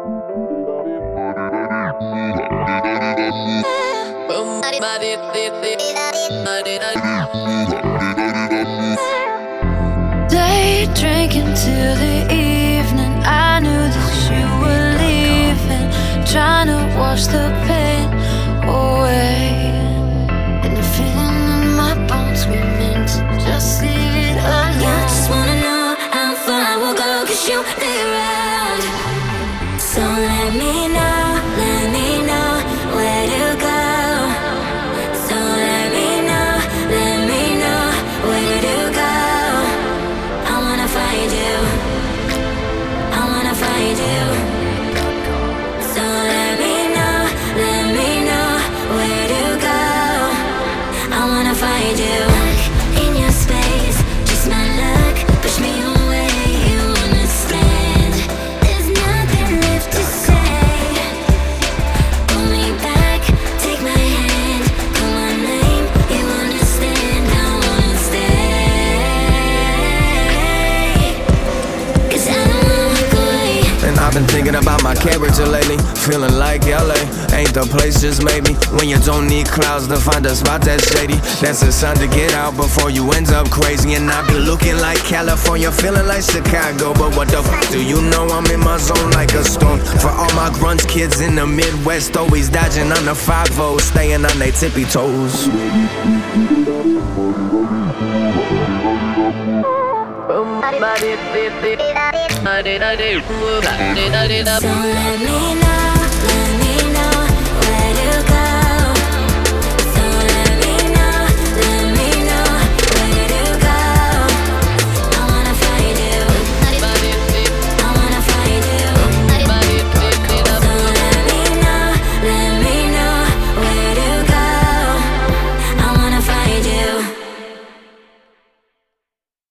Day drinking till the evening. I knew that you were leaving, trying to wash the pain away. And the feeling in my bones, we meant to just leave it alone. You just wanna know how far I will go, 'cause you be around. So let me know where to go. So let me know where to go. I wanna find you, I wanna find you. So let me know where to go. I wanna find you. In your space, just my luck, push me away, you understand. There's nothing left to say. Pull me back, take my hand, call my name, you understand. I wanna stay, 'cause I don't wanna walk away. And I've been thinking about my character lately, feeling like LA ain't the place, just maybe. When you don't need clouds to find a spot that's shady, that's a sign to get out before you end up crazy. And I've been looking like California, feeling like Chicago, but what the fuck do you know? I'm in my zone like a storm. For all my grunge kids in the Midwest, always dodging on the 5-0, staying on their tippy toes. So let me